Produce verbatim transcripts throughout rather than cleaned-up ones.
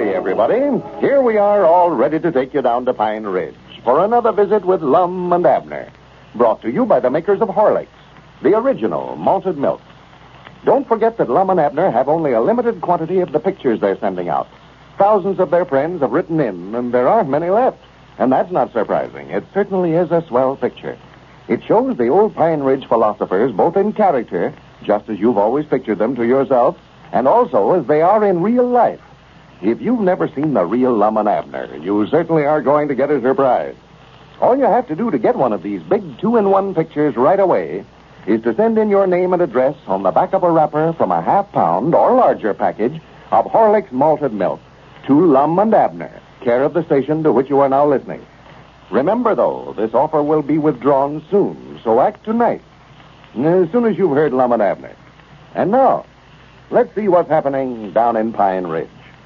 howdy, everybody. Here we are, all ready to take you down to Pine Ridge for another visit with Lum and Abner. Brought to you by the makers of Horlicks, the original malted milk. Don't forget that Lum and Abner have only a limited quantity of the pictures they're sending out. Thousands of their friends have written in, and there aren't many left. And that's not surprising. It certainly is a swell picture. It shows the old Pine Ridge philosophers both in character, just as you've always pictured them to yourself, and also as they are in real life. If you've never seen the real Lum and Abner, you certainly are going to get a surprise. All you have to do to get one of these big two-in-one pictures right away is to send in your name and address on the back of a wrapper from a half-pound or larger package of Horlicks malted milk to Lum and Abner, care of the station to which you are now listening. Remember, though, this offer will be withdrawn soon, so act tonight, as soon as you've heard Lum and Abner. And now, let's see what's happening down in Pine Ridge.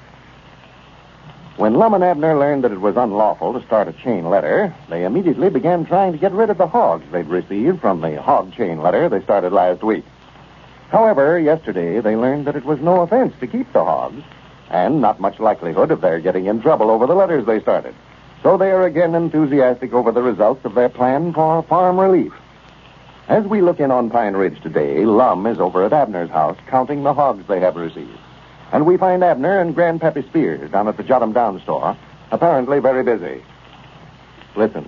When Lum and Abner learned that it was unlawful to start a chain letter, they immediately began trying to get rid of the hogs they'd received from the hog chain letter they started last week. However, yesterday they learned that it was no offense to keep the hogs, and not much likelihood of their getting in trouble over the letters they started. So they are again enthusiastic over the results of their plan for farm relief. As we look in on Pine Ridge today, Lum is over at Abner's house counting the hogs they have received. And we find Abner and Grandpappy Spears down at the Jot 'em Down store, apparently very busy. Listen.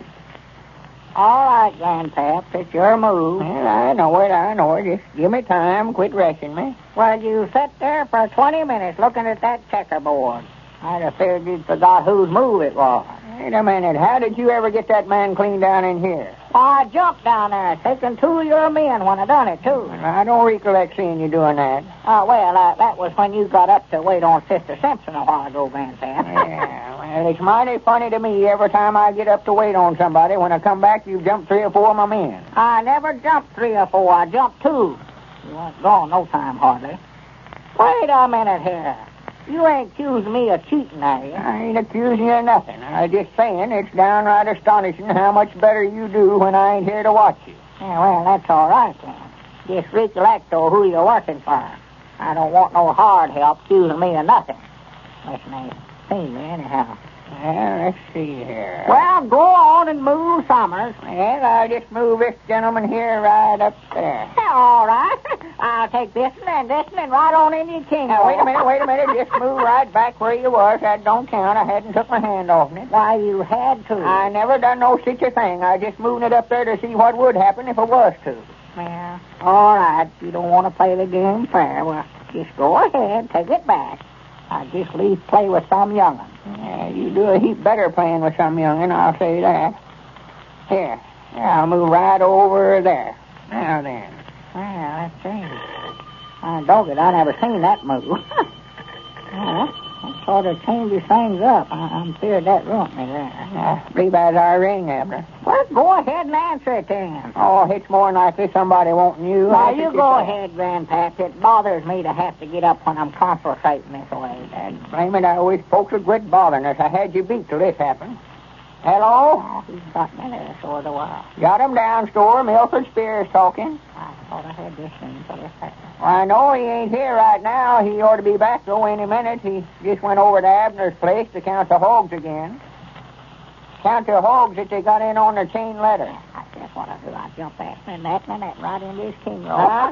All right, Grandpap, it's your move. Well, I know it, I know it. Just give me time, quit rushing me. Well, you sat there for twenty minutes looking at that checkerboard. I'd have figured you'd forgot whose move it was. Wait a minute, how did you ever get that man clean down in here? Well, I jumped down there, taking two of your men when I done it, too. I don't recollect seeing you doing that. Oh, well, uh, that was when you got up to wait on Sister Simpson a while ago, Grandpap. Yeah, well, it's mighty funny to me every time I get up to wait on somebody. When I come back, you jump three or four of my men. I never jumped three or four. I jumped two. You weren't gone no time, hardly. Wait a minute here. You ain't accusing me of cheating, are you? I ain't accusing you of nothing. I'm just saying it's downright astonishing how much better you do when I ain't here to watch you. Yeah, well, that's all right, then. Just recollect, though, who you're working for. I don't want no hard help accusing me of nothing. Listen, I see me anyhow. Well, let's see here. Well, go on and move Summers. Yes, I'll just move this gentleman here right up there. All right. I'll take this and this and right on into your king. Now, wait a minute, wait a minute. Just move right back where you was. That don't count. I hadn't took my hand off it. Why, you had to. I never done no such a thing. I just moved it up there to see what would happen if it was to. Well, all right. You don't want to play the game fair. Well, just go ahead. Take it back. I just leave play with some young'un. Yeah, you do a heap better playing with some young'un, I'll say that. Here, here, I'll move right over there. Now then. Well, let's see. I dog it, I never seen that move. Well, that sort of changes things up. I, I'm feared that ruined me there. I believe that's our ring, Abner. Well, go ahead and answer it then. Oh, it's more than likely somebody wanting you. Now, you go ahead, Grandpap. It bothers me to have to get up when I'm conversating this way. And blame it, I wish folks would quit bothering us. I had you beat till this happened. Hello? Oh, he's got me there so the while. Got him down, store. Milford Spears talking. I thought I had this thing for this happened. Well, I know he ain't here right now. He ought to be back, though, any minute. He just went over to Abner's place to count the hogs again. Count the hogs that they got in on their chain letter. I guess what I'll do, I'll jump that and that and that right into his king roll. Huh?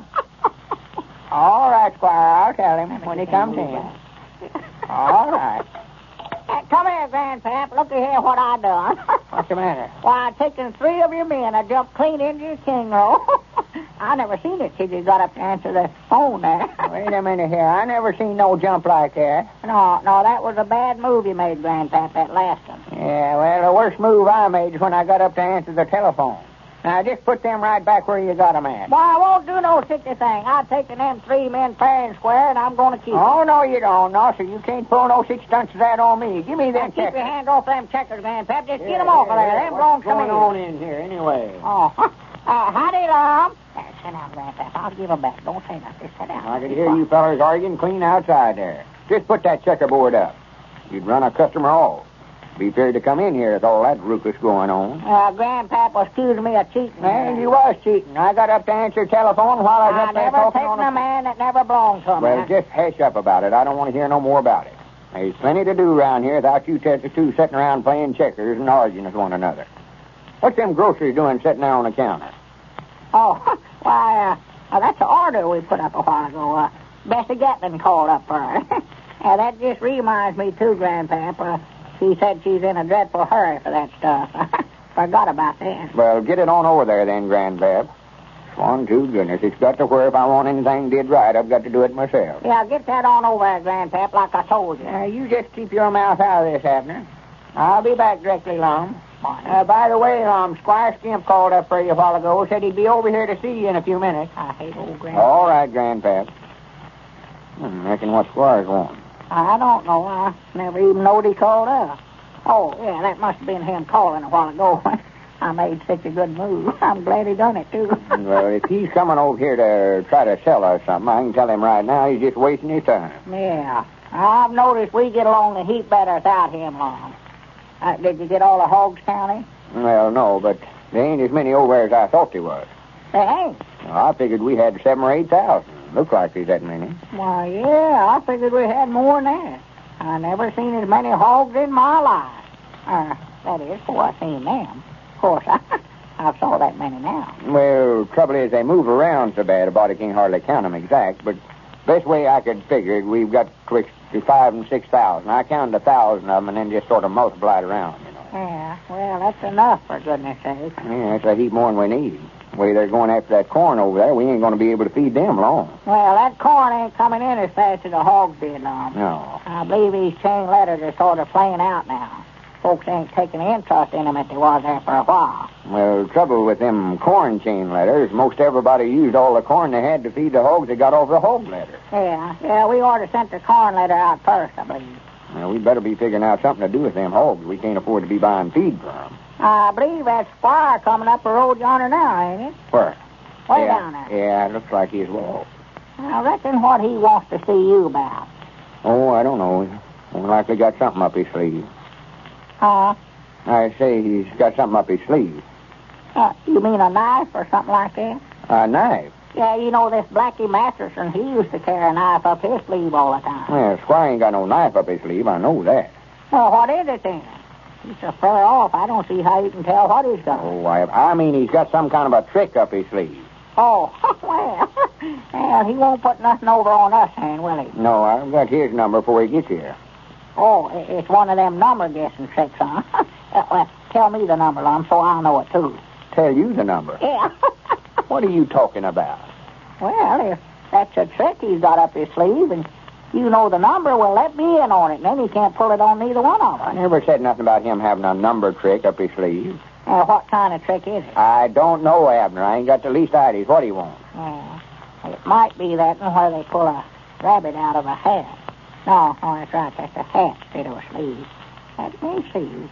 All right, Squire, I'll tell him when he comes in. All right. Uh, come here, Grandpap. Look here what I done. What's the matter? Why, I taken three of your men. I jumped clean into your king roll. I never seen it till you got up to answer the phone there. Wait a minute here. I never seen no jump like that. No, no, that was a bad move you made, Grandpap, that last one. Yeah, well, the worst move I made is when I got up to answer the telephone. Now, just put them right back where you got them at. Well, I won't do no such a thing. I've taken them three men fair and square, and I'm going to keep them. Oh, no, you don't. No, sir, you can't pull no such stunts as that on me. Give me them checkers. Keep your hand off them checkers, Grandpap. Just yeah, get them off of there. Yeah, them don't come in. What's going on in here, anyway? Oh, uh, howdy, Lum. There, sit down, Grandpap. I'll give them back. Don't say nothing. Sit down. I could hear you fellas arguing clean outside there. Just put that checkerboard up. You'd run a customer off. Be feared to come in here with all that ruckus going on. Uh, Grandpap was accusing me of cheating. Well, you was cheating. I got up to answer the telephone while I was I up there talking on... I never taken a man that never belonged to me. Well, just hush up about it. I don't want to hear no more about it. There's plenty to do around here without you t- two sitting around playing checkers and arguing with one another. What's them groceries doing sitting there on the counter? Oh, why, uh, well, that's the order we put up a while ago. Uh, Bessie Gatlin called up for her. Yeah, that just reminds me, too, Grandpap. Uh, she said she's in a dreadful hurry for that stuff. Forgot about that. Well, get it on over there then, Grandpap. Swan to goodness, it's got to where if I want anything did right, I've got to do it myself. Yeah, get that on over there, Grandpap, like I told you. Uh, you just keep your mouth out of this, Abner. I'll be back directly, Lum. Uh, by the way, um, Squire Skimp called up for you a while ago. Said he'd be over here to see you in a few minutes. I hate old Grandpap. All right, Grandpap. Hmm, reckon what Squire's want? I don't know. I never even knowed he called up. Oh, yeah, that must have been him calling a while ago. I made such a good move. I'm glad he done it, too. Well, if he's coming over here to try to sell us something, I can tell him right now he's just wasting his time. Yeah. I've noticed we get along a heap better without him long. Uh, did you get all the hogs counted? Well, no, but there ain't as many over there as I thought there was. There ain't. Well, I figured we had seven or eight thousand. Looks like there's that many. Why, yeah, I figured we had more than that. I never seen as many hogs in my life. Uh, that is, before I seen them. Of course, I, I saw that many now. Well, trouble is they move around so bad, a body can't hardly count them exact, but best way I could figure it, we've got twixt to five and six thousand. I counted a thousand of them and then just sort of multiplied around, you know. Yeah, well, that's enough, for goodness sake. Yeah, that's a heap more than we need. The way they're going after that corn over there, we ain't going to be able to feed them long. Well, that corn ain't coming in as fast as the hogs did, Lum. No. I believe these chain letters are sort of playing out now. Folks ain't taking interest in them as they was there for a while. Well, the trouble with them corn chain letters, most everybody used all the corn they had to feed the hogs that got off the hog letter. Yeah, yeah, we ought to send the corn letter out first, I believe. Well, we'd better be figuring out something to do with them hogs. We can't afford to be buying feed for them. I believe that Squire coming up the road yonder now, ain't it? Where? Way yeah, down there. Yeah, it looks like he's well. I reckon what he wants to see you about. Oh, I don't know. More likely got something up his sleeve. Huh? I say he's got something up his sleeve. Uh, you mean a knife or something like that? A knife? Yeah, you know this Blackie Masterson, he used to carry a knife up his sleeve all the time. Well, Squire ain't got no knife up his sleeve, I know that. Well, what is it then? He's so far off, I don't see how you can tell what he's got. Oh, I, I mean he's got some kind of a trick up his sleeve. Oh, well, well, he won't put nothing over on us, then, will he? No, I've got his number before he gets here. Oh, it's one of them number guessing tricks, huh? Well, tell me the number, Lum, so I'll know it, too. Tell you the number? Yeah. What are you talking about? Well, if that's a trick he's got up his sleeve, and you know the number, well, let me in on it, and then he can't pull it on neither one of us. I never said nothing about him having a number trick up his sleeve. Uh, what kind of trick is it? I don't know, Abner. I ain't got the least idea what he wants. Yeah. It might be that one where they pull a rabbit out of a hat. No, no, that's right. That's a hat instead of a sleeve. Let me see.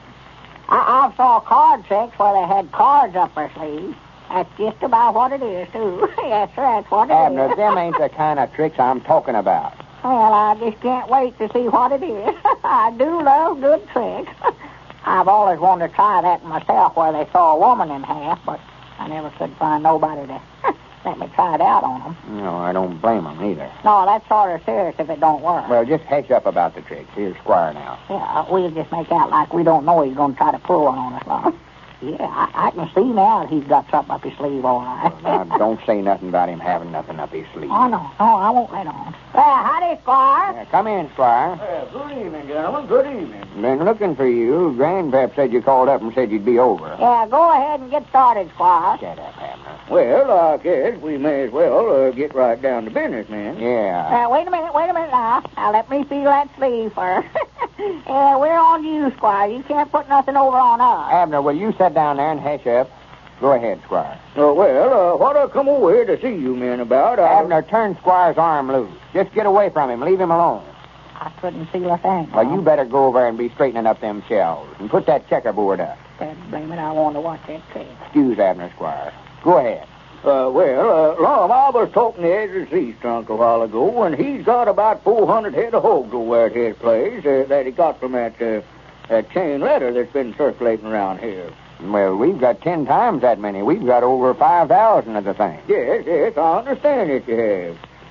I, I saw card tricks where they had cards up their sleeves. That's just about what it is, too. Yes, sir, that's what it Abner, is. them ain't the kind of tricks I'm talking about. Well, I just can't wait to see what it is. I do love good tricks. I've always wanted to try that myself where they saw a woman in half, but I never could find nobody to let me try it out on them. No, I don't blame them either. No, that's sort of serious if it don't work. Well, just hush up about the tricks. Here's Squire now. Yeah, we'll just make out like we don't know he's going to try to pull one on us, Lum. Yeah, I, I can see now that he's got something up his sleeve, all right. Now, don't say nothing about him having nothing up his sleeve. Oh, no, no, I won't let on. Well, howdy, Squire. Yeah, come in, Squire. Well, good evening, gentlemen. Good evening. Been looking for you. Grandpap said you called up and said you'd be over. Yeah, go ahead and get started, Squire. Shut up, Abner. Well, I guess we may as well uh, get right down to business, man. Yeah. Uh, wait a minute, wait a minute now. Now, let me feel that sleeve first. Yeah, we're on you, Squire. You can't put nothing over on us. Abner, will you sit down there and hush up? Go ahead, Squire. Uh, well, uh, what I come over here to see you men about, I... Abner, turn Squire's arm loose. Just get away from him. Leave him alone. I couldn't feel a thing. Well, you better go over and be straightening up them shelves and put that checkerboard up. God blame it, I want to watch that trick. Excuse Abner, Squire. Go ahead. Uh, well, uh, Lum, I was talking to Ezra Zee's trunk a while ago, and he's got about four hundred head of hogs over at his place uh, that he got from that, uh, that chain letter that's been circulating around here. Well, we've got ten times that many. We've got over five thousand of the thing. Yes, yes, I understand that you have.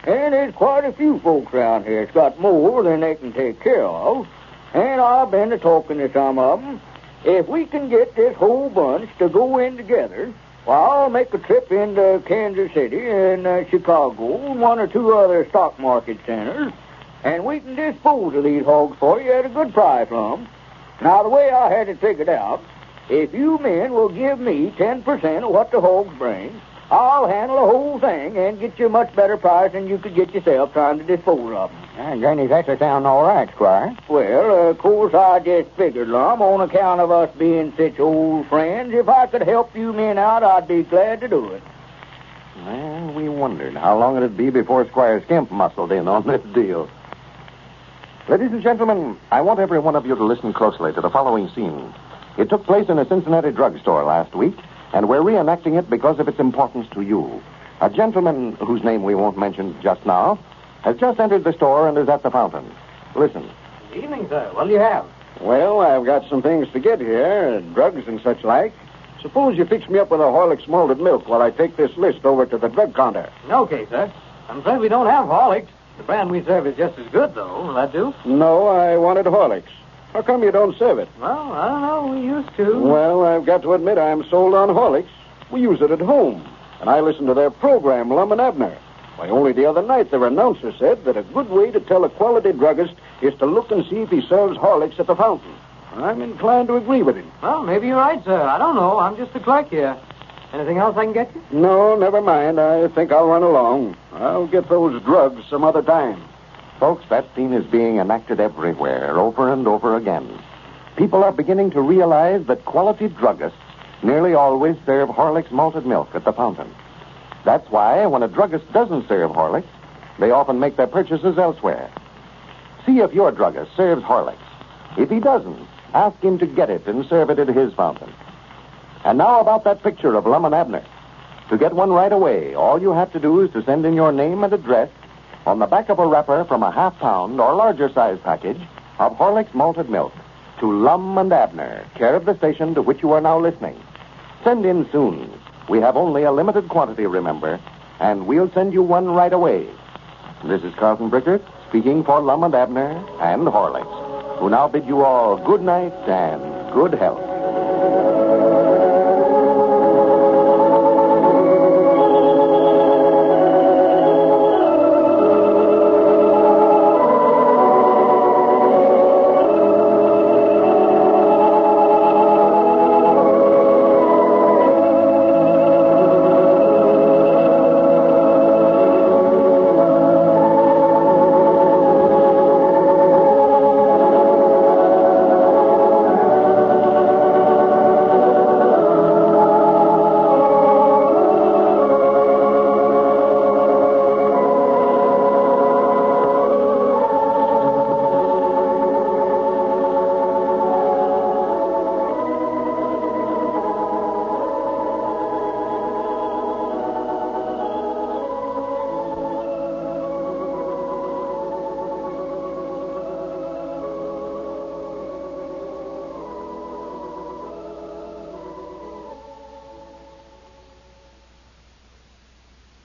And there's quite a few folks around here that's got more than they can take care of. And I've been to talking to some of them. If we can get this whole bunch to go in together, well, I'll make a trip into Kansas City and uh, Chicago and one or two other stock market centers, and we can dispose of these hogs for you at a good price on them. Now, the way I had it figured out, if you men will give me ten percent of what the hogs bring, I'll handle the whole thing and get you a much better price than you could get yourself trying to dispose of them. Uh, Granny, that's a sound all right, Squire. Well, uh, of course, I just figured, Lum, on account of us being such old friends, if I could help you men out, I'd be glad to do it. Well, we wondered how long it'd be before Squire Skimp muscled in on this deal. Ladies and gentlemen, I want every one of you to listen closely to the following scene. It took place in a Cincinnati drugstore last week, and we're reenacting it because of its importance to you. A gentleman, whose name we won't mention just now, has just entered the store and is at the fountain. Listen. Good evening, sir. What do you have? Well, I've got some things to get here, drugs and such like. Suppose you fix me up with a Horlicks malted milk while I take this list over to the drug counter. Okay, sir. I'm afraid we don't have Horlicks. The brand we serve is just as good, though. Will that do? No, I wanted Horlicks. How come you don't serve it? Well, I don't know. We used to. Well, I've got to admit I'm sold on Horlicks. We use it at home, and I listen to their program, Lum and Abner. Why, only the other night their announcer said that a good way to tell a quality druggist is to look and see if he serves Horlicks at the fountain. I'm inclined to agree with him. Well, maybe you're right, sir. I don't know. I'm just a clerk here. Anything else I can get you? No, never mind. I think I'll run along. I'll get those drugs some other time. Folks, that scene is being enacted everywhere, over and over again. People are beginning to realize that quality druggists nearly always serve Horlicks malted milk at the fountain. That's why, when a druggist doesn't serve Horlicks, they often make their purchases elsewhere. See if your druggist serves Horlicks. If he doesn't, ask him to get it and serve it at his fountain. And now about that picture of Lum and Abner. To get one right away, all you have to do is to send in your name and address on the back of a wrapper from a half-pound or larger-size package of Horlicks malted milk to Lum and Abner, care of the station to which you are now listening. Send in soon. We have only a limited quantity, remember, and we'll send you one right away. This is Carlton Brickert, speaking for Lum and Abner and Horlicks, who now bid you all good night and good health.